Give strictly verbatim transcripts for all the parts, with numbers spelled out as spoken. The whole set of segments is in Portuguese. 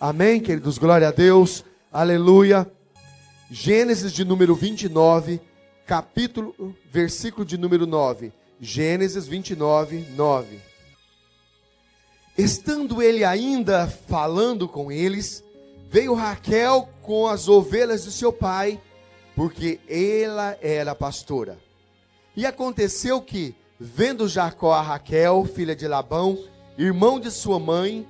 Amém, queridos? Glória a Deus. Aleluia. Gênesis de número vinte e nove, capítulo, versículo de número nove. Gênesis vinte e nove, nove. Estando ele ainda falando com eles, veio Raquel com as ovelhas de seu pai, porque ela era pastora. E aconteceu que, vendo Jacó a Raquel, filha de Labão, irmão de sua mãe,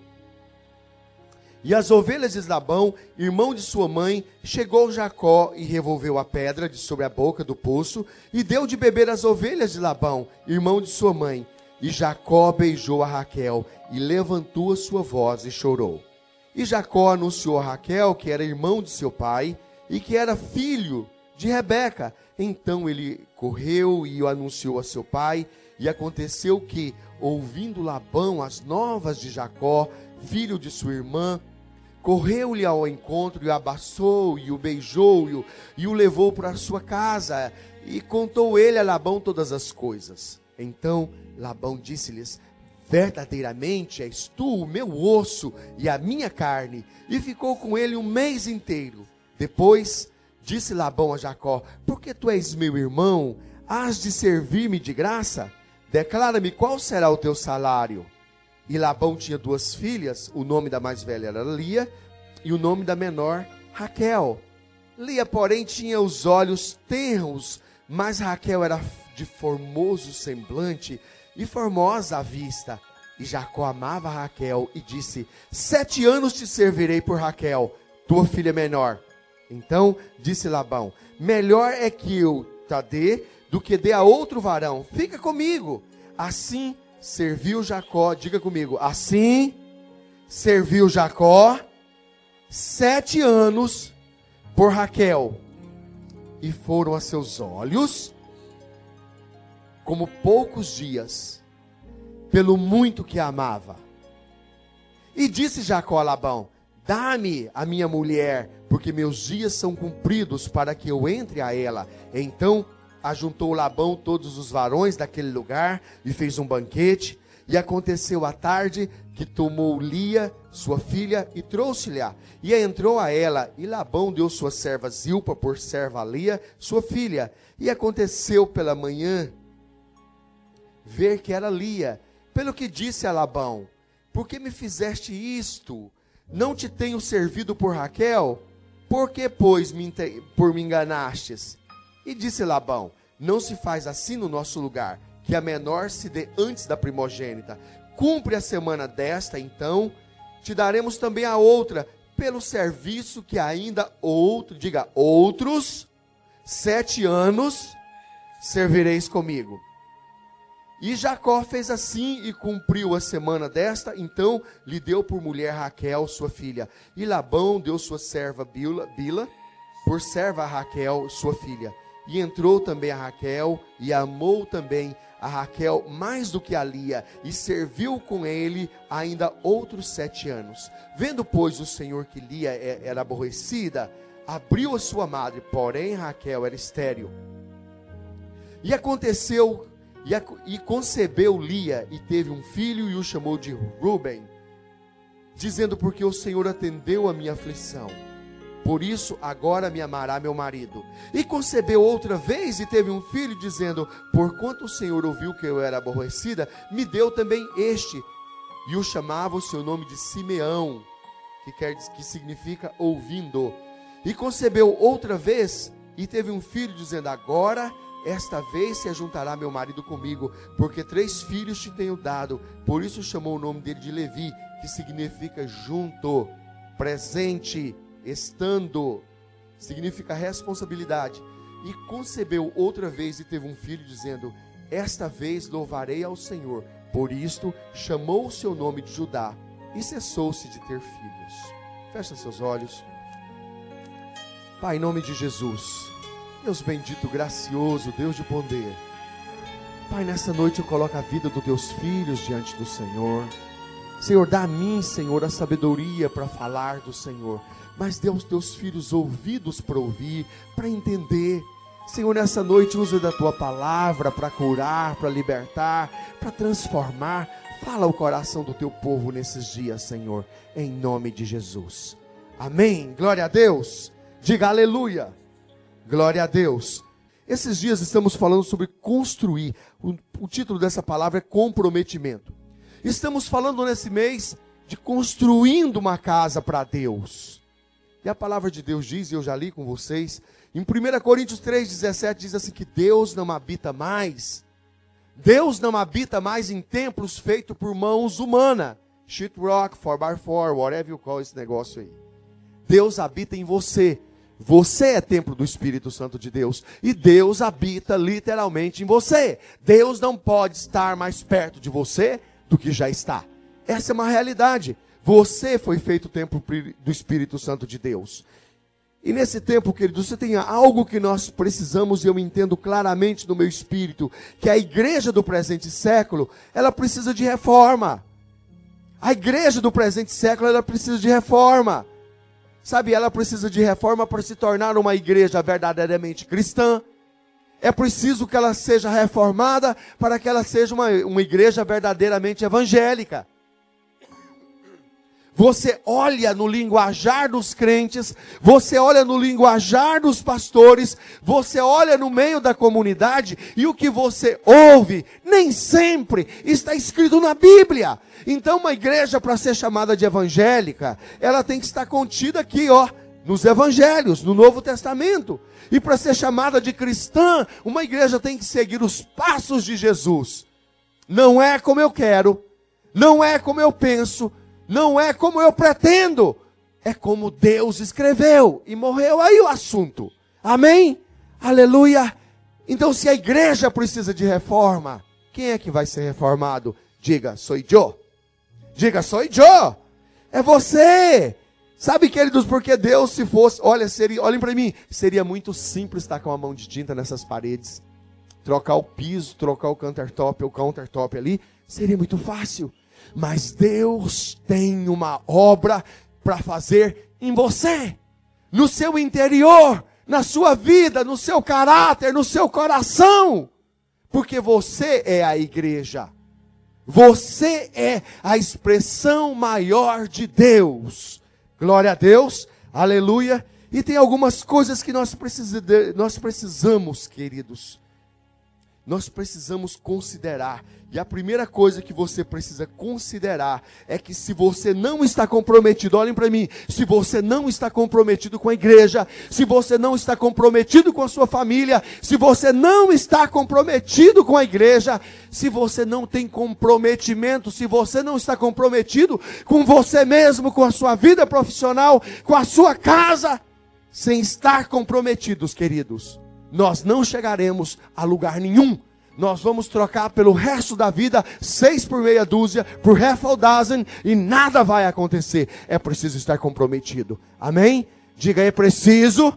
e as ovelhas de Labão, irmão de sua mãe, chegou Jacó e revolveu a pedra de sobre a boca do poço, e deu de beber às ovelhas de Labão, irmão de sua mãe. E Jacó beijou a Raquel, e levantou a sua voz e chorou. E Jacó anunciou a Raquel, que era irmão de seu pai, e que era filho de Rebeca. Então ele correu e o anunciou a seu pai, e aconteceu que, ouvindo Labão as novas de Jacó, filho de sua irmã, correu-lhe ao encontro e o abraçou e o beijou e o, e o levou para a sua casa, e contou ele a Labão todas as coisas. Então Labão disse-lhes: verdadeiramente és tu o meu osso e a minha carne. E ficou com ele um mês inteiro. Depois disse Labão a Jacó: porque tu és meu irmão, hás de servir-me de graça? Declara-me qual será o teu salário. E Labão tinha duas filhas, o nome da mais velha era Lia, e o nome da menor, Raquel. Lia, porém, tinha os olhos tenros, mas Raquel era de formoso semblante e formosa à vista. E Jacó amava Raquel e disse: sete anos te servirei por Raquel, tua filha menor. Então disse Labão: melhor é que eu te dê do que dê a outro varão, fica comigo. Assim serviu Jacó, diga comigo, assim serviu Jacó sete anos por Raquel, e foram a seus olhos como poucos dias, pelo muito que a amava. E disse Jacó a Labão: dá-me a minha mulher, porque meus dias são cumpridos para que eu entre a ela. Então ajuntou Labão todos os varões daquele lugar e fez um banquete. E aconteceu à tarde que tomou Lia, sua filha, e trouxe-lhe-a. E entrou a ela, e Labão deu sua serva Zilpa por serva a Lia, sua filha. E aconteceu pela manhã ver que era Lia. Pelo que disse a Labão: por que me fizeste isto? Não te tenho servido por Raquel? Por que, pois, me, por me enganastes? E disse Labão: não se faz assim no nosso lugar, que a menor se dê antes da primogênita. Cumpre a semana desta, então te daremos também a outra, pelo serviço que ainda outro, diga, outros sete anos servireis comigo. E Jacó fez assim e cumpriu a semana desta, então lhe deu por mulher Raquel, sua filha. E Labão deu sua serva Bila, Bila por serva a Raquel, sua filha. E entrou também a Raquel, e amou também a Raquel mais do que a Lia, e serviu com ele ainda outros sete anos. Vendo, pois, o Senhor que Lia era aborrecida, abriu a sua madre, porém Raquel era estéril. E aconteceu, e, a, e concebeu Lia, e teve um filho, e o chamou de Ruben, dizendo: porque o Senhor atendeu a minha aflição, por isso agora me amará meu marido. E concebeu outra vez e teve um filho, dizendo: porquanto o Senhor ouviu que eu era aborrecida, me deu também este. E o chamava o seu nome de Simeão, que, quer, que significa ouvindo. E concebeu outra vez e teve um filho, dizendo: agora esta vez se ajuntará meu marido comigo, porque três filhos te tenho dado. Por isso chamou o nome dele de Levi, que significa junto, presente, estando, significa responsabilidade. E concebeu outra vez e teve um filho, dizendo: esta vez louvarei ao Senhor. Por isto chamou o seu nome de Judá, e cessou-se de ter filhos. Fecha seus olhos. Pai, em nome de Jesus, Deus bendito, gracioso, Deus de poder, Pai, nessa noite eu coloco a vida dos teus filhos diante do Senhor. Senhor, dá a mim, Senhor, a sabedoria para falar do Senhor, mas dê aos teus filhos ouvidos para ouvir, para entender. Senhor, nessa noite usa da tua palavra para curar, para libertar, para transformar. Fala o coração do teu povo nesses dias, Senhor, em nome de Jesus. Amém. Glória a Deus. Diga aleluia. Glória a Deus. Esses dias estamos falando sobre construir. O, o título dessa palavra é comprometimento. Estamos falando nesse mês de construindo uma casa para Deus. E a palavra de Deus diz, e eu já li com vocês, em primeira Coríntios três, dezessete, diz assim que Deus não habita mais. Deus não habita mais em templos feitos por mãos humanas. Sheetrock, four by four, whatever you call esse negócio aí. Deus habita em você. Você é templo do Espírito Santo de Deus. E Deus habita literalmente em você. Deus não pode estar mais perto de você do que já está. Essa é uma realidade. Você foi feito templo do Espírito Santo de Deus. E nesse tempo, querido, você tem algo que nós precisamos, e eu entendo claramente no meu espírito, que a igreja do presente século, ela precisa de reforma. A igreja do presente século, ela precisa de reforma. Sabe, ela precisa de reforma para se tornar uma igreja verdadeiramente cristã. É preciso que ela seja reformada para que ela seja uma, uma igreja verdadeiramente evangélica. Você olha no linguajar dos crentes, você olha no linguajar dos pastores, você olha no meio da comunidade e o que você ouve nem sempre está escrito na Bíblia. Então uma igreja, para ser chamada de evangélica, ela tem que estar contida aqui, ó, nos evangelhos, no Novo Testamento. E para ser chamada de cristã, uma igreja tem que seguir os passos de Jesus. Não é como eu quero, não é como eu penso, não é como eu pretendo, é como Deus escreveu, e morreu aí o assunto, amém? Aleluia. Então se a igreja precisa de reforma, quem é que vai ser reformado? Diga, sou eu. Diga, sou eu. É você. Sabe, queridos, porque Deus, se fosse, olha, seria, olhem para mim, seria muito simples estar com a mão de tinta nessas paredes, trocar o piso, trocar o countertop, o countertop ali, seria muito fácil. Mas Deus tem uma obra para fazer em você, no seu interior, na sua vida, no seu caráter, no seu coração. Porque você é a igreja. Você é a expressão maior de Deus. Glória a Deus, aleluia. E tem algumas coisas que nós, precisa, nós precisamos, queridos. Nós precisamos considerar. E a primeira coisa que você precisa considerar é que se você não está comprometido, olhem para mim, se você não está comprometido com a igreja, se você não está comprometido com a sua família, se você não está comprometido com a igreja, se você não tem comprometimento, se você não está comprometido com você mesmo, com a sua vida profissional, com a sua casa, sem estar comprometidos, queridos, nós não chegaremos a lugar nenhum. Nós vamos trocar pelo resto da vida, seis por meia dúzia, por half a dozen, e nada vai acontecer. É preciso estar comprometido. Amém? Diga, é preciso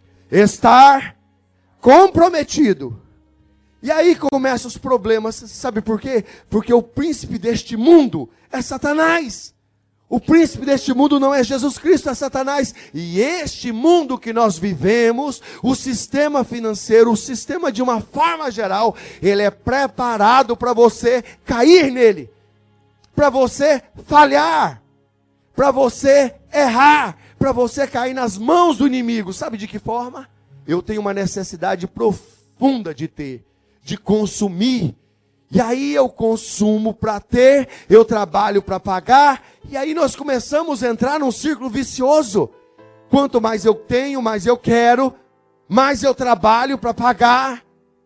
estar comprometido. E aí começam os problemas. Sabe por quê? Porque o príncipe deste mundo é Satanás. O príncipe deste mundo não é Jesus Cristo, é Satanás. E este mundo que nós vivemos, o sistema financeiro, o sistema de uma forma geral, ele é preparado para você cair nele, para você falhar, para você errar, para você cair nas mãos do inimigo. Sabe de que forma? Eu tenho uma necessidade profunda de ter, de consumir. E aí eu consumo para ter, eu trabalho para pagar, e aí nós começamos a entrar num círculo vicioso. Quanto mais eu tenho, mais eu quero, mais eu trabalho para pagar.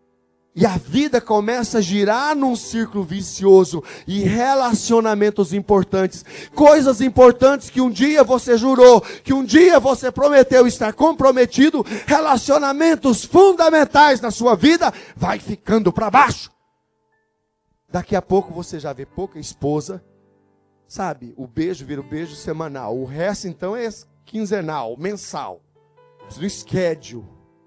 E a vida começa a girar num círculo vicioso. E relacionamentos importantes, coisas importantes que um dia você jurou, que um dia você prometeu estar comprometido, relacionamentos fundamentais na sua vida, vai ficando para baixo. Daqui a pouco você já vê pouca esposa, sabe? O beijo vira o beijo semanal. O resto então é quinzenal, mensal. No schedule.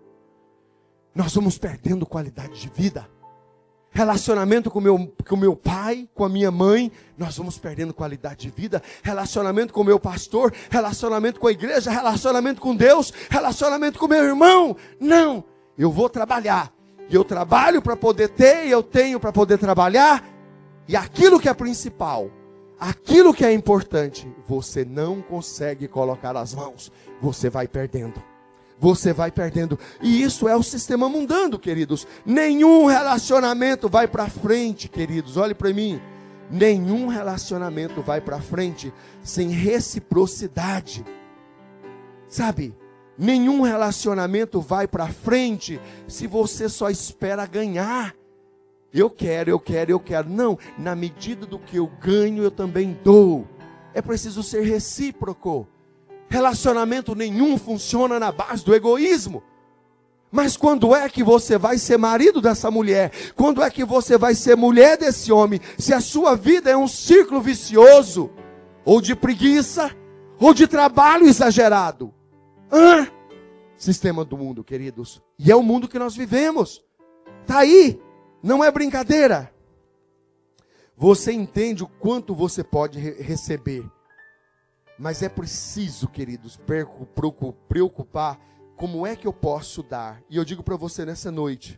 Nós vamos perdendo qualidade de vida. Relacionamento com meu, com meu pai, com a minha mãe, nós vamos perdendo qualidade de vida. Relacionamento com o meu pastor, relacionamento com a igreja, relacionamento com Deus, relacionamento com meu irmão. Não, eu vou trabalhar. E eu trabalho para poder ter, e eu tenho para poder trabalhar. E aquilo que é principal, aquilo que é importante, você não consegue colocar as mãos. Você vai perdendo. Você vai perdendo. E isso é o sistema mundano, queridos. Nenhum relacionamento vai para frente, queridos. Olhe para mim. Nenhum relacionamento vai para frente sem reciprocidade. Sabe? Nenhum relacionamento vai para frente se você só espera ganhar. Eu quero, eu quero, eu quero. Não, na medida do que eu ganho, eu também dou. É preciso ser recíproco. Relacionamento nenhum funciona na base do egoísmo. Mas quando é que você vai ser marido dessa mulher? Quando é que você vai ser mulher desse homem? Se a sua vida é um círculo vicioso, ou de preguiça, ou de trabalho exagerado. Hã? Sistema do mundo, queridos. E é o mundo que nós vivemos. Está aí. Não é brincadeira. Você entende o quanto você pode re- receber. Mas é preciso, queridos, preocupar como é que eu posso dar. E eu digo para você nessa noite.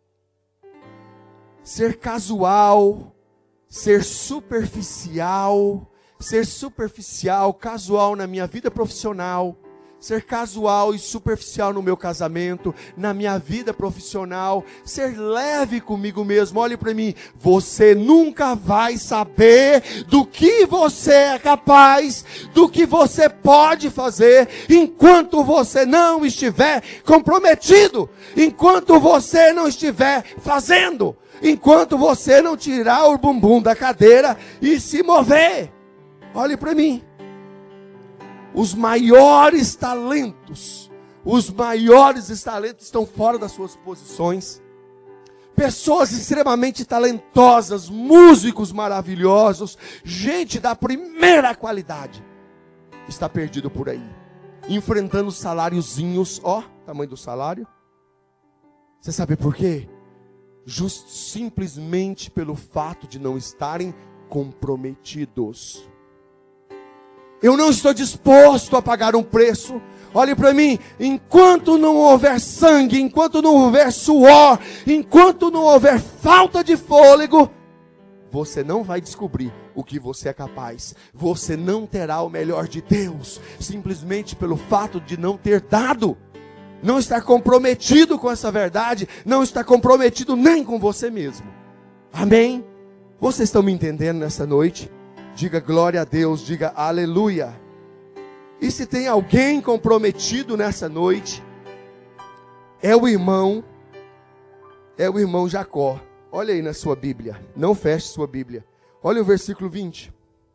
Ser casual, ser superficial, ser superficial, casual na minha vida profissional, ser casual e superficial no meu casamento, na minha vida profissional, ser leve comigo mesmo. Olhe para mim, você nunca vai saber do que você é capaz, do que você pode fazer, enquanto você não estiver comprometido, enquanto você não estiver fazendo, enquanto você não tirar o bumbum da cadeira e se mover. Olhe para mim. Os maiores talentos, os maiores talentos estão fora das suas posições. Pessoas extremamente talentosas, músicos maravilhosos, gente da primeira qualidade, está perdido por aí, enfrentando saláriozinhos, ó, tamanho do salário. Você sabe por quê? Just, simplesmente pelo fato de não estarem comprometidos. Eu não estou disposto a pagar um preço. Olhe para mim, enquanto não houver sangue, enquanto não houver suor, enquanto não houver falta de fôlego, você não vai descobrir o que você é capaz. Você não terá o melhor de Deus, simplesmente pelo fato de não ter dado. Não estar comprometido com essa verdade, não estar comprometido nem com você mesmo. Amém? Vocês estão me entendendo nessa noite? Diga glória a Deus, diga aleluia. E se tem alguém comprometido nessa noite, é o irmão, é o irmão Jacó. Olha aí na sua Bíblia, não feche sua Bíblia. Olha o versículo vinte.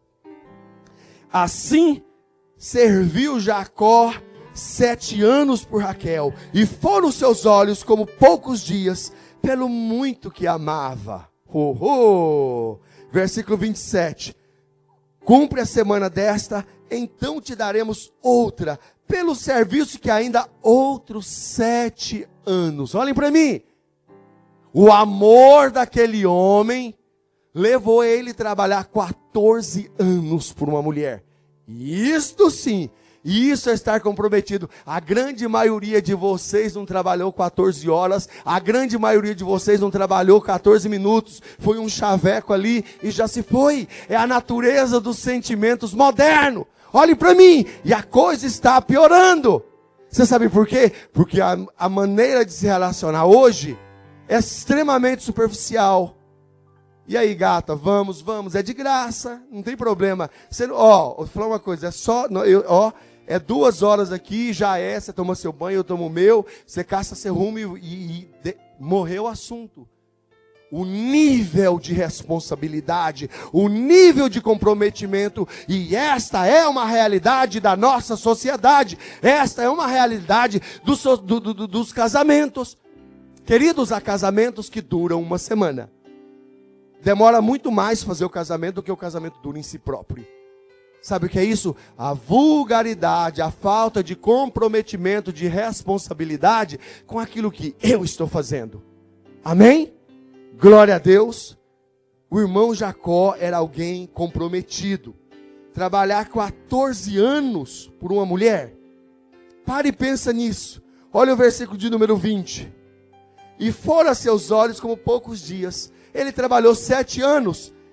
Assim serviu Jacó sete anos por Raquel, e foram seus olhos como poucos dias, pelo muito que amava. Oh, oh. Versículo vinte e sete. Cumpre a semana desta, então te daremos outra, pelo serviço que ainda outros sete anos. Olhem para mim. O amor daquele homem levou ele a trabalhar quatorze anos por uma mulher. Isto sim, isso é estar comprometido. A grande maioria de vocês não trabalhou quatorze horas, a grande maioria de vocês não trabalhou quatorze minutos, foi um chaveco ali e já se foi. É a natureza dos sentimentos moderno. Olhe para mim, e a coisa está piorando. Você sabe por quê? Porque a, a maneira de se relacionar hoje é extremamente superficial. E aí, gata, vamos, vamos, é de graça, não tem problema. Você, ó, vou falar uma coisa, é só, eu, ó, é duas horas aqui, já é, você toma seu banho, eu tomo o meu, você caça seu rumo e, e, e de, morreu o assunto. O nível de responsabilidade, o nível de comprometimento, e esta é uma realidade da nossa sociedade, esta é uma realidade dos, do, do, dos casamentos. Queridos, há casamentos que duram uma semana. Demora muito mais fazer o casamento do que o casamento dura em si próprio. Sabe o que é isso? A vulgaridade, a falta de comprometimento, de responsabilidade com aquilo que eu estou fazendo. Amém? Glória a Deus. O irmão Jacó era alguém comprometido. Trabalhar quatorze anos por uma mulher. Pare e pensa nisso. Olha o versículo de número vinte. E foram a seus olhos como poucos dias. Ele trabalhou sete anos.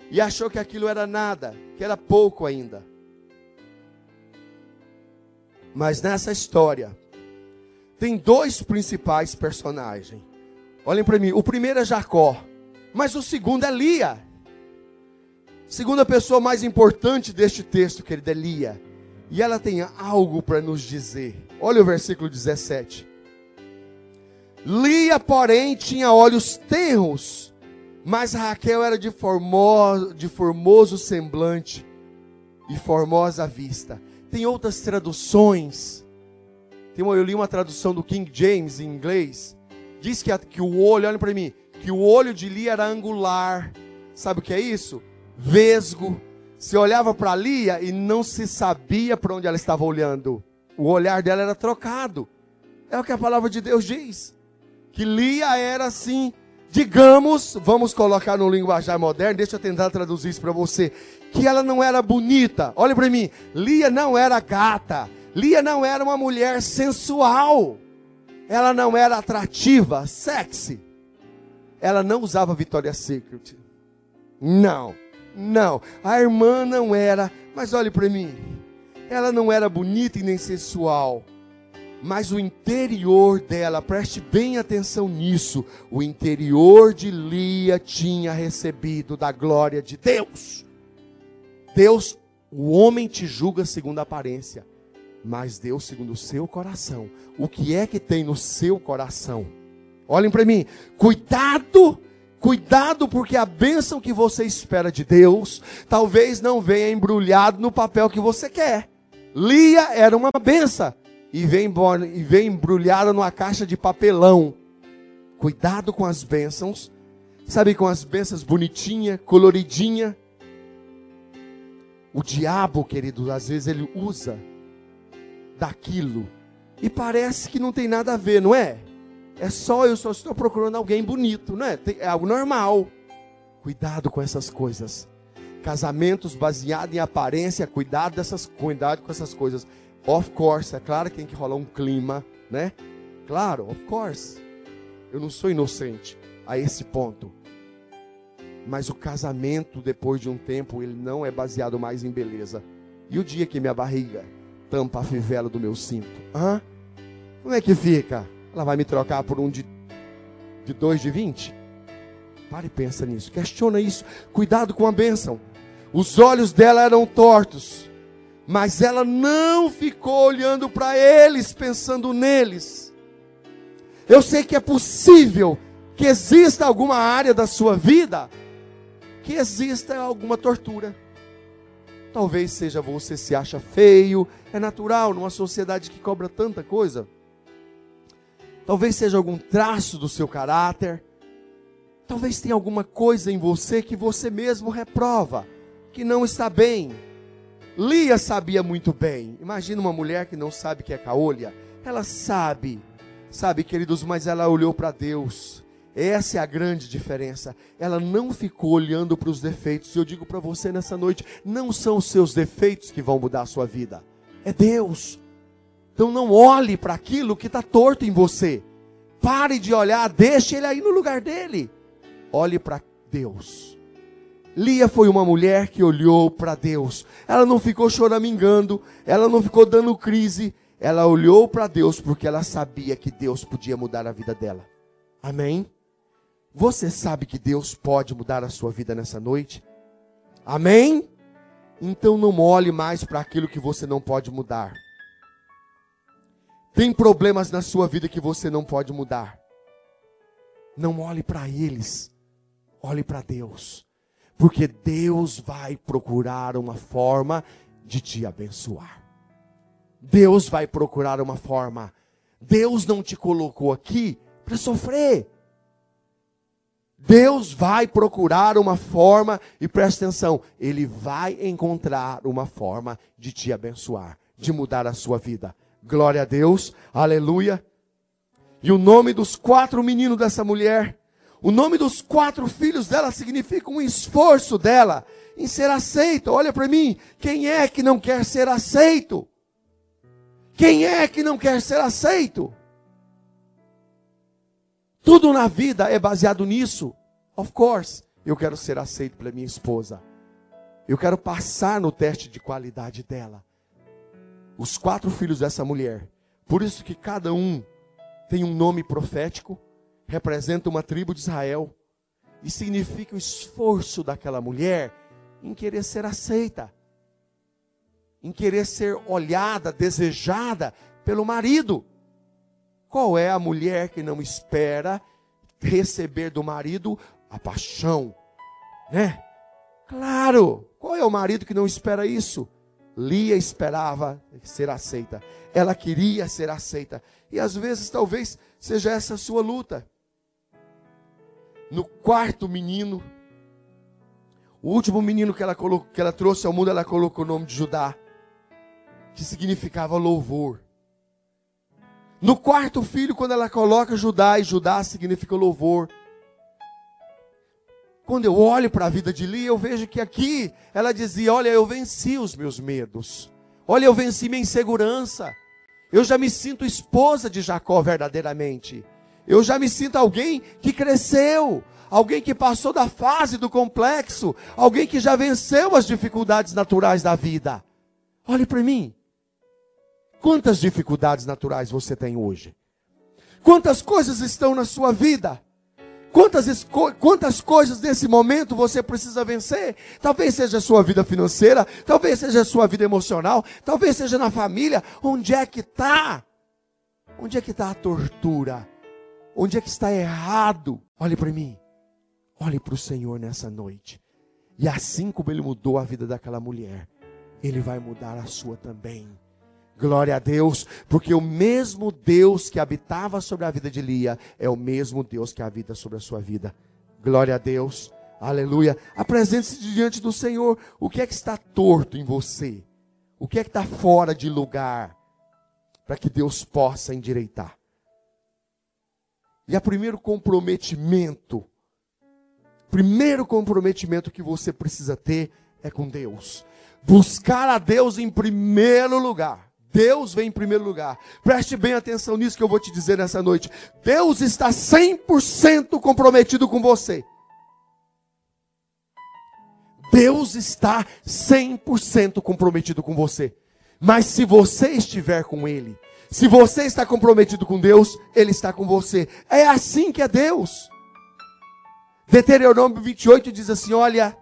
e achou que aquilo era nada, que era pouco ainda. Mas nessa história, tem dois principais personagens. Olhem para mim, o primeiro é Jacó, mas o segundo é Lia. Segunda pessoa mais importante deste texto, querida, é Lia. E ela tem algo para nos dizer. Olha o versículo dezessete. Lia, porém, tinha olhos tenros, mas Raquel era de formoso, de formoso semblante e formosa vista. Tem outras traduções. Tem uma, eu li uma tradução do King James em inglês. Diz que, a, que o olho, olha para mim, que o olho de Lia era angular. Sabe o que é isso? Vesgo. Se olhava para Lia e não se sabia para onde ela estava olhando. O olhar dela era trocado. É o que a palavra de Deus diz. Que Lia era assim, digamos, vamos colocar no linguajar moderno, deixa eu tentar traduzir isso para você, que ela não era bonita. Olha para mim, Lia não era gata, Lia não era uma mulher sensual, ela não era atrativa, sexy, ela não usava Victoria's Secret, não, não, a irmã não era, mas olhe para mim, ela não era bonita e nem sensual, mas o interior dela, preste bem atenção nisso, o interior de Lia tinha recebido da glória de Deus. Deus, o homem te julga segundo a aparência, mas Deus segundo o seu coração. O que é que tem no seu coração? Olhem para mim, cuidado, cuidado, porque a bênção que você espera de Deus, talvez não venha embrulhado no papel que você quer. Lia era uma bênção. E vem, e vem embrulhada numa caixa de papelão. Cuidado com as bênçãos. Sabe, com as bênçãos bonitinha, coloridinha. O diabo, querido, às vezes ele usa daquilo. E parece que não tem nada a ver, não é? É só, eu só estou procurando alguém bonito, não é? É algo normal. Cuidado com essas coisas. Casamentos baseados em aparência, cuidado, dessas, cuidado com essas coisas. Of course, é claro que tem que rolar um clima, né? Claro, of course. Eu não sou inocente a esse ponto. Mas o casamento, depois de um tempo, ele não é baseado mais em beleza. E o dia que minha barriga tampa a fivela do meu cinto? Hã? Como é que fica? Ela vai me trocar por um de, de dois de vinte? Pare e pensa nisso. Questiona isso. Cuidado com a bênção. Os olhos dela eram tortos. Mas ela não ficou olhando para eles, pensando neles. Eu sei que é possível que exista alguma área da sua vida que exista alguma tortura. Talvez seja você se acha feio, é natural numa sociedade que cobra tanta coisa. Talvez seja algum traço do seu caráter. Talvez tenha alguma coisa em você que você mesmo reprova, que não está bem. Lia sabia muito bem. Imagina uma mulher que não sabe que é caolha. Ela sabe, sabe, queridos, mas ela olhou para Deus. Essa é a grande diferença. Ela não ficou olhando para os defeitos. Eu digo para você nessa noite, não são os seus defeitos que vão mudar a sua vida. É Deus. Então não olhe para aquilo que está torto em você. Pare de olhar, deixe ele aí no lugar dele. Olhe para Deus. Lia foi uma mulher que olhou para Deus. Ela não ficou choramingando, ela não ficou dando crise. Ela olhou para Deus porque ela sabia que Deus podia mudar a vida dela. Amém? Você sabe que Deus pode mudar a sua vida nessa noite? Amém? Então não olhe mais para aquilo que você não pode mudar. Tem problemas na sua vida que você não pode mudar. Não olhe para eles. Olhe para Deus. Porque Deus vai procurar uma forma de te abençoar. Deus vai procurar uma forma. Deus não te colocou aqui para sofrer. Deus vai procurar uma forma, e presta atenção, Ele vai encontrar uma forma de te abençoar, de mudar a sua vida. Glória a Deus, aleluia. E o nome dos quatro meninos dessa mulher, o nome dos quatro filhos dela significa um esforço dela em ser aceita. Olha para mim, quem é que não quer ser aceito? Quem é que não quer ser aceito? Tudo na vida é baseado nisso. Of course, eu quero ser aceito pela minha esposa. Eu quero passar no teste de qualidade dela. Os quatro filhos dessa mulher, por isso que cada um tem um nome profético, representa uma tribo de Israel, e significa o esforço daquela mulher em querer ser aceita, em querer ser olhada, desejada pelo marido. Qual é a mulher que não espera receber do marido a paixão, né? Claro, qual é o marido que não espera isso? Lia esperava ser aceita, ela queria ser aceita, e às vezes talvez seja essa a sua luta. No quarto menino, o último menino que ela, colocou, que ela trouxe ao mundo, ela colocou o nome de Judá, que significava louvor. No quarto filho, quando ela coloca Judá, e Judá significa louvor. Quando eu olho para a vida de Lia, eu vejo que aqui ela dizia: olha, eu venci os meus medos. Olha, eu venci minha insegurança. Eu já me sinto esposa de Jacó verdadeiramente. Eu já me sinto alguém que cresceu. Alguém que passou da fase do complexo. Alguém que já venceu as dificuldades naturais da vida. Olhe para mim. Quantas dificuldades naturais você tem hoje? Quantas coisas estão na sua vida? Quantas, quantas coisas nesse momento você precisa vencer? Talvez seja a sua vida financeira, talvez seja a sua vida emocional, talvez seja na família. Onde é que está? Onde é que está a tortura? Onde é que está errado? Olhe para mim. Olhe para o Senhor nessa noite. E assim como Ele mudou a vida daquela mulher, Ele vai mudar a sua também. Glória a Deus, porque o mesmo Deus que habitava sobre a vida de Lia é o mesmo Deus que habita sobre a sua vida. Glória a Deus, aleluia. Apresente-se diante do Senhor. O que é que está torto em você? O que é que está fora de lugar? Para que Deus possa endireitar. E o primeiro comprometimento, primeiro comprometimento que você precisa ter é com Deus. Buscar a Deus em primeiro lugar. Deus vem em primeiro lugar. Preste bem atenção nisso que eu vou te dizer nessa noite. Deus está cem por cento comprometido com você. Deus está cem por cento comprometido com você. Mas se você estiver com Ele, se você está comprometido com Deus, Ele está com você. É assim que é Deus. Deuteronômio vinte e oito diz assim: olha,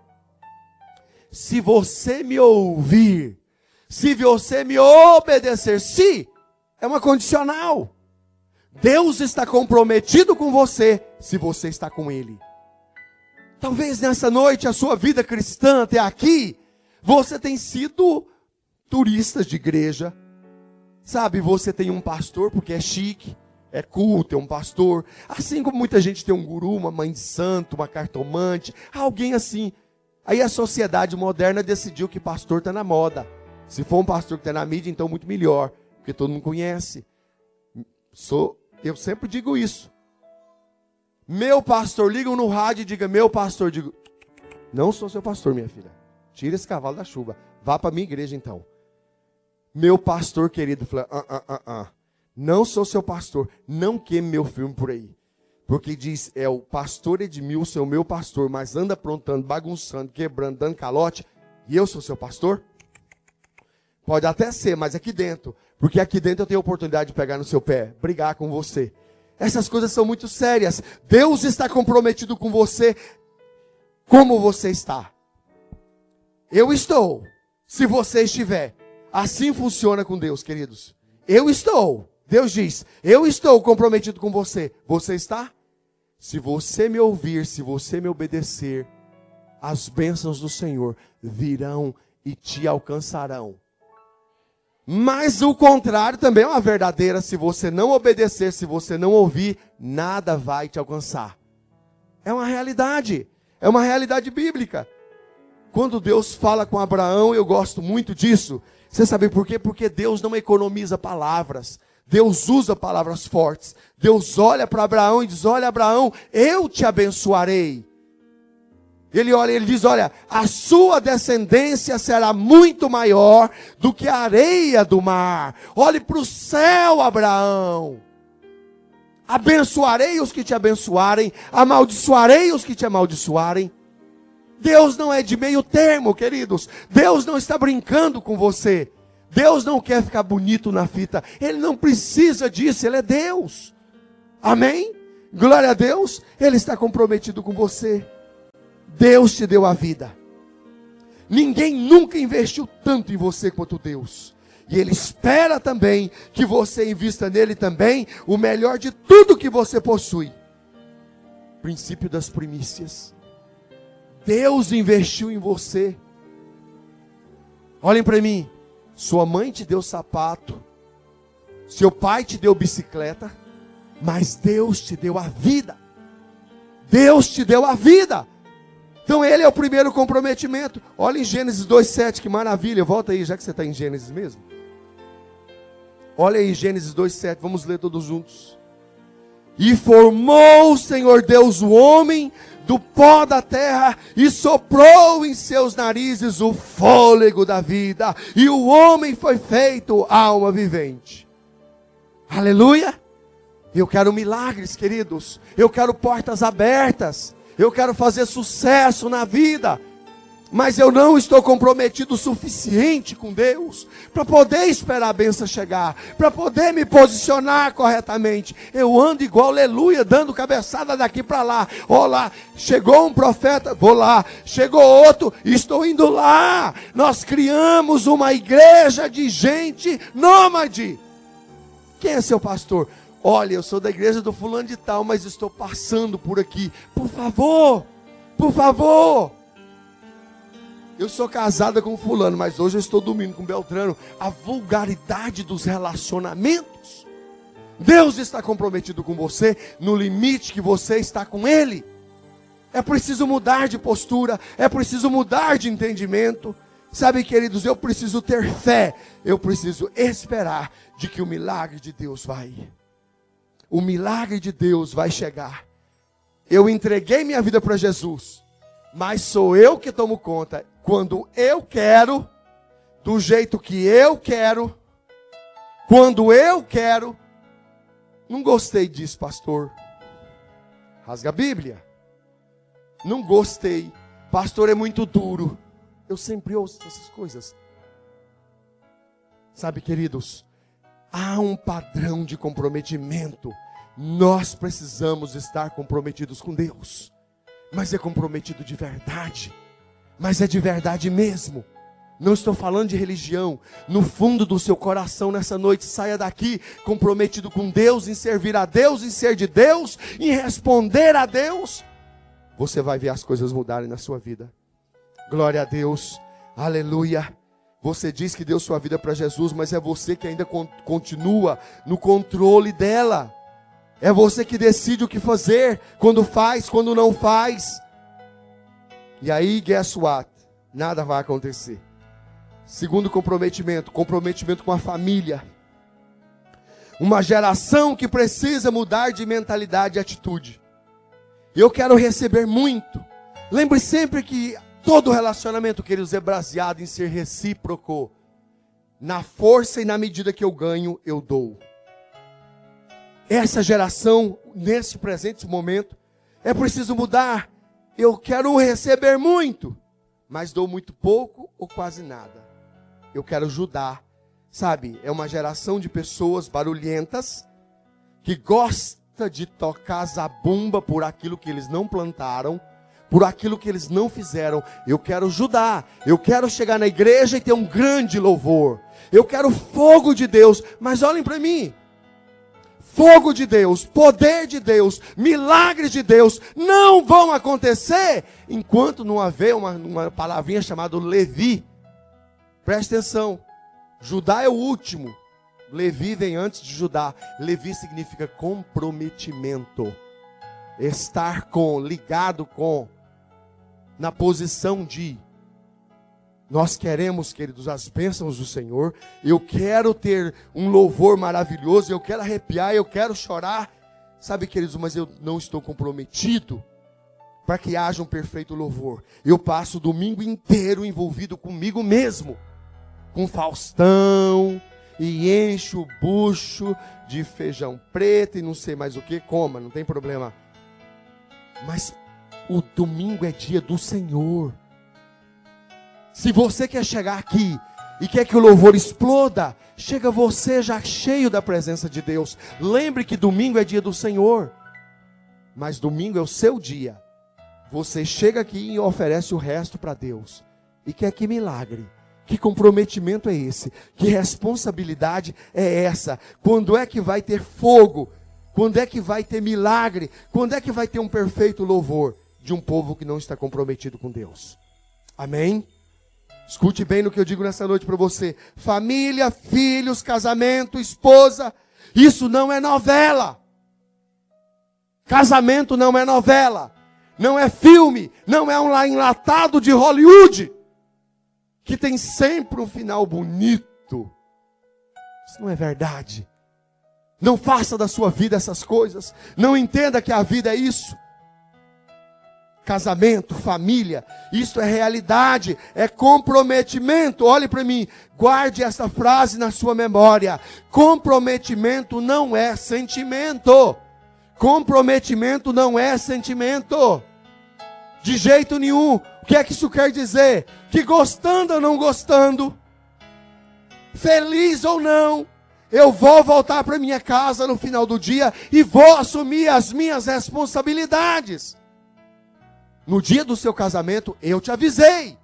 se você me ouvir, se você me obedecer, se, é uma condicional. Deus está comprometido com você, se você está com Ele. Talvez nessa noite, a sua vida cristã até aqui, você tem sido turista de igreja. Sabe, você tem um pastor porque é chique, é cool ter um pastor. Assim como muita gente tem um guru, uma mãe de santo, uma cartomante, alguém assim. Aí a sociedade moderna decidiu que pastor está na moda. Se for um pastor que está na mídia, então muito melhor, porque todo mundo conhece. Sou, eu sempre digo isso. Meu pastor, ligam no rádio e diga, meu pastor, digo, não sou seu pastor, minha filha. Tira esse cavalo da chuva, vá para a minha igreja então. Meu pastor querido, fala, ah, ah, ah, ah. Não sou seu pastor, não queime meu filme por aí. Porque diz, é o pastor Edmilson, é o meu pastor, mas anda aprontando, bagunçando, quebrando, dando calote, e eu sou seu pastor? Pode até ser, mas aqui dentro. Porque aqui dentro eu tenho a oportunidade de pegar no seu pé, brigar com você. Essas coisas são muito sérias. Deus está comprometido com você. Como você está? Eu estou. Se você estiver. Assim funciona com Deus, queridos. Eu estou. Deus diz, eu estou comprometido com você. Você está? Se você me ouvir, se você me obedecer, as bênçãos do Senhor virão e te alcançarão. Mas o contrário também é uma verdadeira. Se você não obedecer, se você não ouvir, nada vai te alcançar. É uma realidade. É uma realidade bíblica. Quando Deus fala com Abraão, eu gosto muito disso. Você sabe por quê? Porque Deus não economiza palavras. Deus usa palavras fortes. Deus olha para Abraão e diz, olha Abraão, eu te abençoarei. Ele olha, ele diz, olha, a sua descendência será muito maior do que a areia do mar. Olhe para o céu, Abraão. Abençoarei os que te abençoarem, amaldiçoarei os que te amaldiçoarem. Deus não é de meio termo, queridos. Deus não está brincando com você. Deus não quer ficar bonito na fita. Ele não precisa disso, Ele é Deus. Amém? Glória a Deus. Ele está comprometido com você. Deus te deu a vida. Ninguém nunca investiu tanto em você quanto Deus. E Ele espera também que você invista nele também o melhor de tudo que você possui. Princípio das primícias. Deus investiu em você. Olhem para mim. Sua mãe te deu sapato. Seu pai te deu bicicleta. Mas Deus te deu a vida. Deus te deu a vida. Então Ele é o primeiro comprometimento. Olha em Gênesis dois, sete, que maravilha. Volta aí, já que você está em Gênesis mesmo. Olha aí Gênesis dois, sete, vamos ler todos juntos. E formou o Senhor Deus o homem do pó da terra e soprou em seus narizes o fôlego da vida. E o homem foi feito alma vivente. Aleluia! Eu quero milagres, queridos. Eu quero portas abertas. Eu quero fazer sucesso na vida. Mas eu não estou comprometido o suficiente com Deus para poder esperar a bênção chegar, para poder me posicionar corretamente. Eu ando igual aleluia, dando cabeçada daqui para lá. Ó lá, chegou um profeta, vou lá. Chegou outro, estou indo lá. Nós criamos uma igreja de gente nômade. Quem é seu pastor? Olha, eu sou da igreja do fulano de tal, mas estou passando por aqui. Por favor, por favor. Eu sou casada com fulano, mas hoje eu estou dormindo com Beltrano. A vulgaridade dos relacionamentos. Deus está comprometido com você no limite que você está com Ele. É preciso mudar de postura, é preciso mudar de entendimento. Sabe, queridos, eu preciso ter fé. Eu preciso esperar de que o milagre de Deus vai. O milagre de Deus vai chegar. Eu entreguei minha vida para Jesus, mas sou eu que tomo conta. Quando eu quero, do jeito que eu quero, quando eu quero. Não gostei disso, pastor. Rasga a Bíblia. Não gostei. Pastor, é muito duro. Eu sempre ouço essas coisas. Sabe, queridos, há um padrão de comprometimento. Nós precisamos estar comprometidos com Deus. Mas é comprometido de verdade. Mas é de verdade mesmo. Não estou falando de religião. No fundo do seu coração nessa noite, saia daqui comprometido com Deus, em servir a Deus, em ser de Deus, em responder a Deus. Você vai ver as coisas mudarem na sua vida. Glória a Deus. Aleluia. Você diz que deu sua vida para Jesus, mas é você que ainda continua no controle dela. É você que decide o que fazer, quando faz, quando não faz. E aí, guess what? Nada vai acontecer. Segundo comprometimento, comprometimento com a família. Uma geração que precisa mudar de mentalidade e atitude. Eu quero receber muito. Lembre sempre que todo relacionamento, queridos, é baseado em ser recíproco. Na força e na medida que eu ganho, eu dou. Essa geração, nesse presente momento, é preciso mudar. Eu quero receber muito, mas dou muito pouco ou quase nada. Eu quero ajudar. Sabe, é uma geração de pessoas barulhentas, que gosta de tocar zabumba por aquilo que eles não plantaram, por aquilo que eles não fizeram. Eu quero ajudar. Eu quero chegar na igreja e ter um grande louvor. Eu quero fogo de Deus. Mas olhem para mim. Fogo de Deus, poder de Deus, milagres de Deus não vão acontecer enquanto não haver uma, uma palavrinha chamada Levi. Preste atenção. Judá é o último. Levi vem antes de Judá. Levi significa comprometimento. Estar com, ligado com, na posição de. Nós queremos, queridos, as bênçãos do Senhor. Eu quero ter um louvor maravilhoso. Eu quero arrepiar, eu quero chorar. Sabe, queridos, mas eu não estou comprometido para que haja um perfeito louvor. Eu passo o domingo inteiro envolvido comigo mesmo. Com Faustão. E encho o bucho de feijão preto e não sei mais o que. Coma, não tem problema. Mas O domingo é dia do Senhor. Se você quer chegar aqui e quer que o louvor exploda, chega você já cheio da presença de Deus. Lembre que domingo é dia do Senhor. Mas domingo é o seu dia. Você chega aqui e oferece o resto para Deus. E quer que milagre. Que comprometimento é esse? Que responsabilidade é essa? Quando é que vai ter fogo? Quando é que vai ter milagre? Quando é que vai ter um perfeito louvor de um povo que não está comprometido com Deus? Amém? Escute bem no que eu digo nessa noite para você. Família, filhos, casamento, esposa. Isso não é novela. Casamento não é novela. Não é filme. Não é um enlatado de Hollywood. Que tem sempre um final bonito. Isso não é verdade. Não faça da sua vida essas coisas. Não entenda que a vida é isso. Casamento, família, isso é realidade, é comprometimento. Olhe para mim, guarde essa frase na sua memória. Comprometimento não é sentimento. Comprometimento não é sentimento. De jeito nenhum. O que é que isso quer dizer? Que gostando ou não gostando, feliz ou não, eu vou voltar para minha casa no final do dia e vou assumir as minhas responsabilidades. No dia do seu casamento, eu te avisei.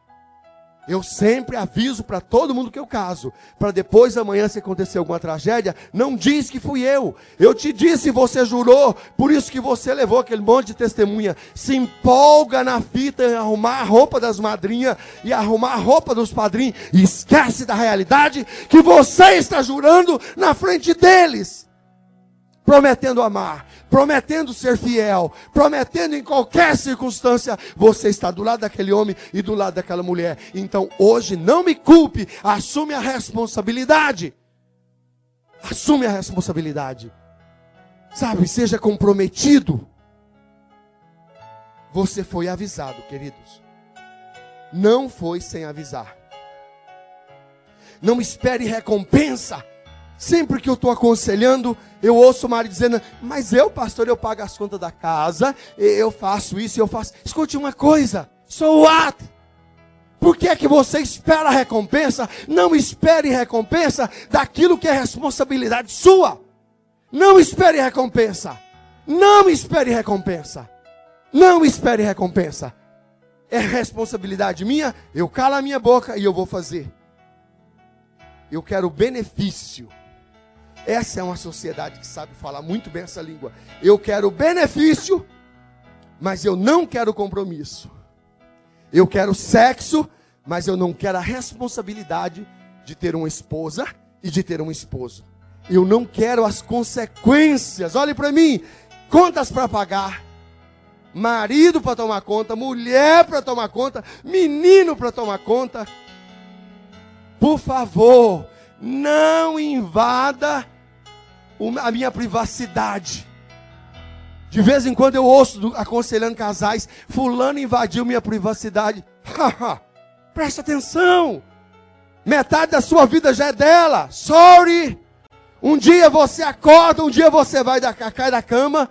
Eu sempre aviso para todo mundo que eu caso. Para depois, amanhã, se acontecer alguma tragédia, não diz que fui eu. Eu te disse, você jurou. Por isso que você levou aquele monte de testemunha. Se empolga na fita em arrumar a roupa das madrinhas e arrumar a roupa dos padrinhos. E esquece da realidade que você está jurando na frente deles. Prometendo amar, prometendo ser fiel, prometendo em qualquer circunstância, você está do lado daquele homem e do lado daquela mulher. Então hoje não me culpe, assume a responsabilidade. Assume a responsabilidade. Sabe, seja comprometido. Você foi avisado, queridos. Não foi sem avisar. Não espere recompensa. Sempre que eu estou aconselhando, eu ouço o marido dizendo, mas eu, pastor, eu pago as contas da casa, eu faço isso, eu faço... Escute uma coisa, so what? Por que é que você espera a recompensa? Não espere recompensa daquilo que é responsabilidade sua. Não espere recompensa. Não espere recompensa. Não espere recompensa. É responsabilidade minha, eu calo a minha boca e eu vou fazer. Eu quero benefício. Essa é uma sociedade que sabe falar muito bem essa língua. Eu quero benefício, mas eu não quero compromisso. Eu quero sexo, mas eu não quero a responsabilidade de ter uma esposa e de ter um esposo. Eu não quero as consequências. Olhe para mim, contas para pagar, marido para tomar conta, mulher para tomar conta, menino para tomar conta. Por favor, não invada a minha privacidade. De vez em quando eu ouço aconselhando casais, fulano invadiu minha privacidade. Presta atenção. Metade da sua vida já é dela. Sorry. Um dia você acorda, um dia você vai da, cai da cama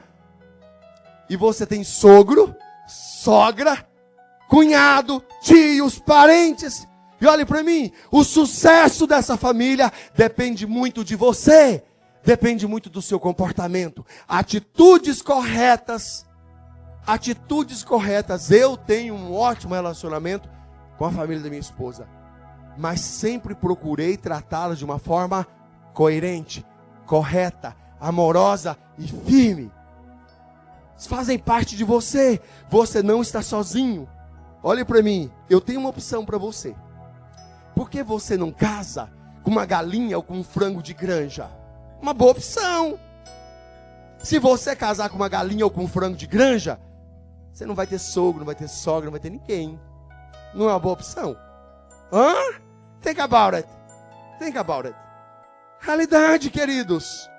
e você tem sogro, sogra, cunhado, tios, parentes. E olhe para mim, o sucesso dessa família depende muito de você, depende muito do seu comportamento. Atitudes corretas, atitudes corretas. Eu tenho um ótimo relacionamento com a família da minha esposa, mas sempre procurei tratá-la de uma forma coerente, correta, amorosa e firme. Eles fazem parte de você, você não está sozinho. Olhe para mim, eu tenho uma opção para você. Por que você não casa com uma galinha ou com um frango de granja? Uma boa opção. Se você casar com uma galinha ou com um frango de granja, você não vai ter sogro, não vai ter sogra, não vai ter ninguém. Não é uma boa opção? Hã? Think about it. Think about it. Realidade, queridos.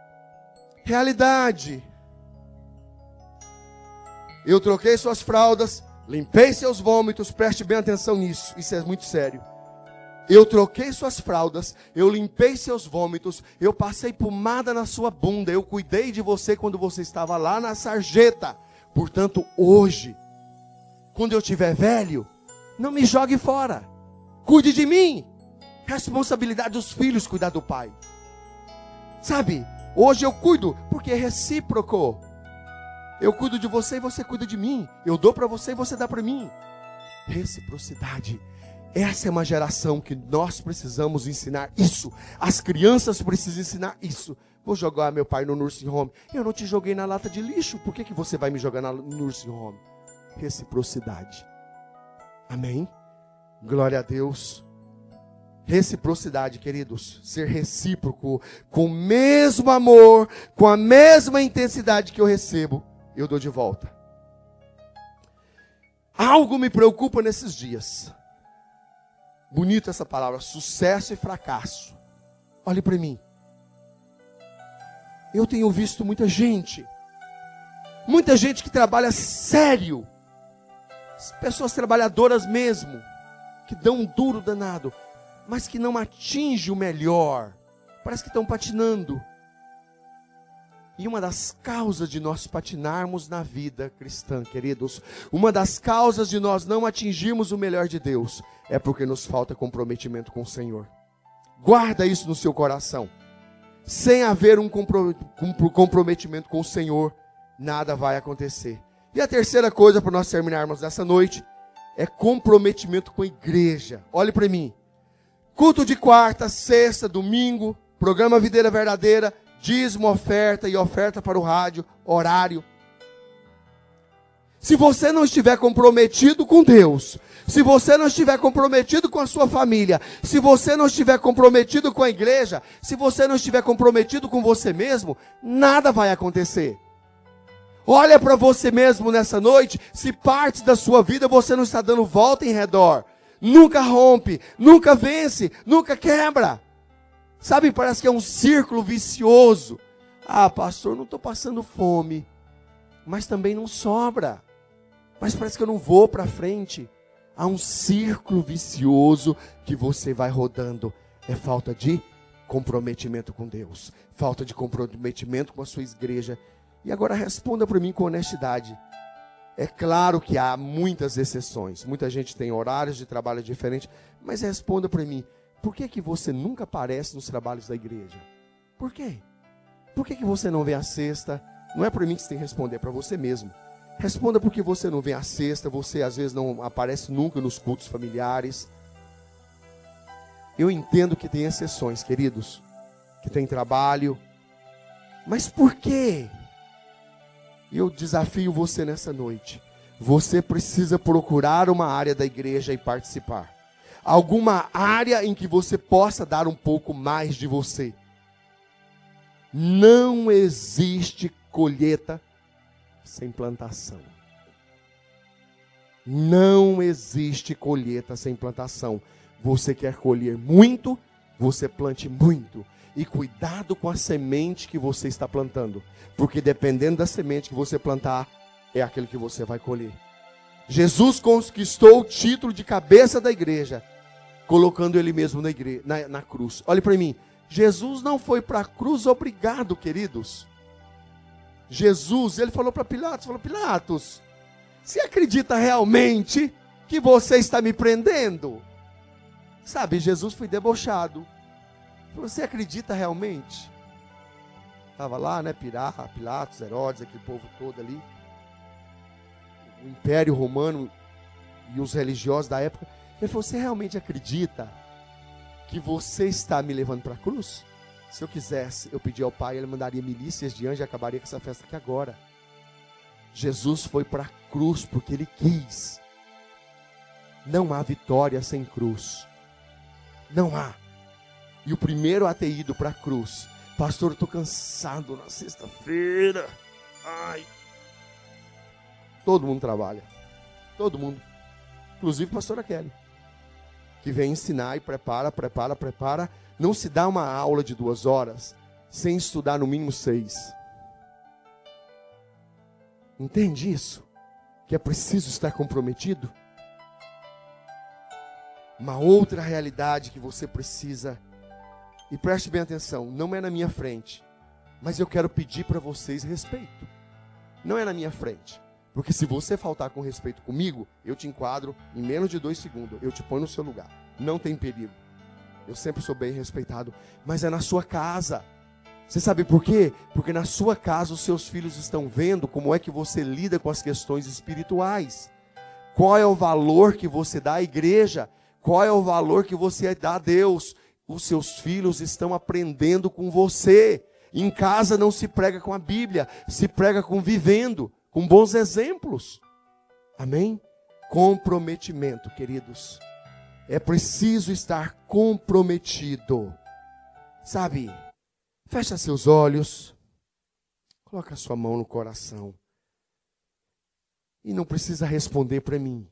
Realidade. Eu troquei suas fraldas, limpei seus vômitos, preste bem atenção nisso. Isso é muito sério. Eu troquei suas fraldas, eu limpei seus vômitos, eu passei pomada na sua bunda, eu cuidei de você quando você estava lá na sarjeta, Portanto, hoje, quando eu estiver velho, não me jogue fora. Cuide de mim. Responsabilidade dos filhos cuidar do pai. Sabe, hoje eu cuido porque é recíproco. Eu cuido de você e você cuida de mim. Eu dou para você e você dá para mim. Reciprocidade. Essa é uma geração que nós precisamos ensinar isso. As crianças precisam ensinar isso. Vou jogar meu pai no nursing home. Eu não te joguei na lata de lixo. Por que, que você vai me jogar no nursing home? Reciprocidade. Amém? Glória a Deus. Reciprocidade, queridos. Ser recíproco. Com o mesmo amor, com a mesma intensidade que eu recebo, eu dou de volta. Algo me preocupa nesses dias. Bonita essa palavra, sucesso e fracasso. Olhe para mim. Eu tenho visto muita gente, muita gente que trabalha sério, pessoas trabalhadoras mesmo, que dão um duro danado, mas que não atinge o melhor. Parece que estão patinando. E uma das causas de nós patinarmos na vida cristã, queridos, uma das causas de nós não atingirmos o melhor de Deus, é porque nos falta comprometimento com o Senhor. Guarda isso no seu coração. Sem haver um comprometimento com o Senhor, nada vai acontecer. E a terceira coisa para nós terminarmos nessa noite, é comprometimento com a igreja. Olhe para mim. Culto de quarta, sexta, domingo, programa Videira Verdadeira, dízimo, oferta e oferta para o rádio, horário. Se você não estiver comprometido com Deus, se você não estiver comprometido com a sua família, se você não estiver comprometido com a igreja, se você não estiver comprometido com você mesmo, nada vai acontecer. Olha para você mesmo nessa noite, se parte da sua vida você não está dando volta em redor, nunca rompe, nunca vence, nunca quebra. Sabe, parece que é um círculo vicioso. Ah, pastor, não estou passando fome, mas também não sobra. Mas parece que eu não vou para frente. Há um círculo vicioso que você vai rodando. É falta de comprometimento com Deus, falta de comprometimento com a sua igreja. E agora responda para mim com honestidade. É claro que há muitas exceções. Muita gente tem horários de trabalho diferentes. Mas responda para mim. Por que que você nunca aparece nos trabalhos da igreja? Por quê? Por que que você não vem à sexta? Não é para mim que você tem que responder, é para você mesmo. Responda porque você não vem à sexta, você às vezes não aparece nunca nos cultos familiares. Eu entendo que tem exceções, queridos, que tem trabalho. Mas por quê? Eu desafio você nessa noite. Você precisa procurar uma área da igreja e participar. Alguma área em que você possa dar um pouco mais de você. Não existe colheita sem plantação. Não existe colheita sem plantação. Você quer colher muito, você plante muito. E cuidado com a semente que você está plantando. Porque dependendo da semente que você plantar, é aquele que você vai colher. Jesus conquistou o título de cabeça da igreja, colocando ele mesmo na, igreja, na, na cruz. Olhe para mim. Jesus não foi para a cruz obrigado, queridos. Jesus, ele falou para Pilatos, falou, Pilatos, você acredita realmente que você está me prendendo? Sabe, Jesus foi debochado. Você acredita realmente? Estava lá, né, Pirá, Pilatos, Herodes, aquele povo todo ali. O Império Romano e os religiosos da época. Ele falou, você realmente acredita que você está me levando para a cruz? Se eu quisesse, eu pedi ao Pai, ele mandaria milícias de anjos e acabaria com essa festa aqui agora. Jesus foi para a cruz porque ele quis. Não há vitória sem cruz. Não há. E o primeiro a ter ido para a cruz, pastor, eu estou cansado na sexta-feira. Ai. Todo mundo trabalha. Todo mundo. Inclusive a pastora Kelly, que vem ensinar e prepara, prepara, prepara. Não se dá uma aula de duas horas sem estudar no mínimo seis. Entende isso? Que é preciso estar comprometido? Uma outra realidade que você precisa, e preste bem atenção, não é na minha frente, mas eu quero pedir para vocês respeito. Não é na minha frente. Porque se você faltar com respeito comigo, eu te enquadro em menos de dois segundos. Eu te ponho no seu lugar. Não tem perigo. Eu sempre sou bem respeitado. Mas é na sua casa. Você sabe por quê? Porque na sua casa os seus filhos estão vendo como é que você lida com as questões espirituais. Qual é o valor que você dá à igreja? Qual é o valor que você dá a Deus? Os seus filhos estão aprendendo com você. Em casa não se prega com a Bíblia, se prega com vivendo, com bons exemplos. Amém? Comprometimento, queridos. É preciso estar comprometido. Sabe? Fecha seus olhos. Coloca a sua mão no coração. E não precisa responder para mim.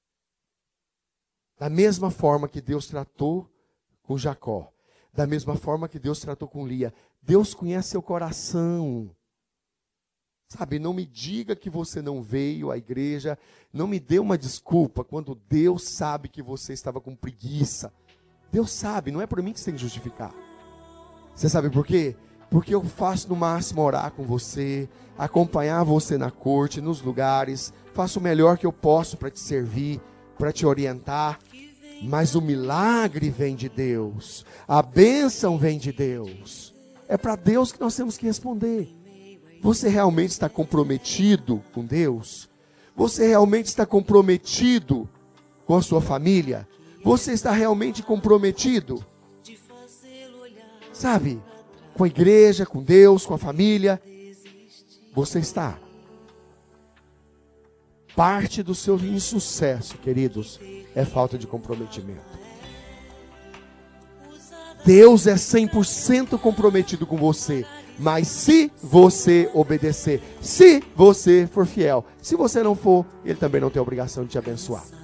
Da mesma forma que Deus tratou com Jacó. Da mesma forma que Deus tratou com Lia. Deus conhece seu coração. Sabe, não me diga que você não veio à igreja. Não me dê uma desculpa quando Deus sabe que você estava com preguiça. Deus sabe, não é por mim que você tem que justificar. Você sabe por quê? Porque eu faço no máximo orar com você, acompanhar você na corte, nos lugares. Faço o melhor que eu posso para te servir, para te orientar. Mas o milagre vem de Deus. A bênção vem de Deus. É para Deus que nós temos que responder. Você realmente está comprometido com Deus? Você realmente está comprometido com a sua família? Você está realmente comprometido? Sabe? Com a igreja, com Deus, com a família. Você está. Parte do seu insucesso, queridos, é falta de comprometimento. Deus é cem por cento comprometido com você. Mas se você obedecer, se você for fiel, se você não for, Ele também não tem a obrigação de te abençoar.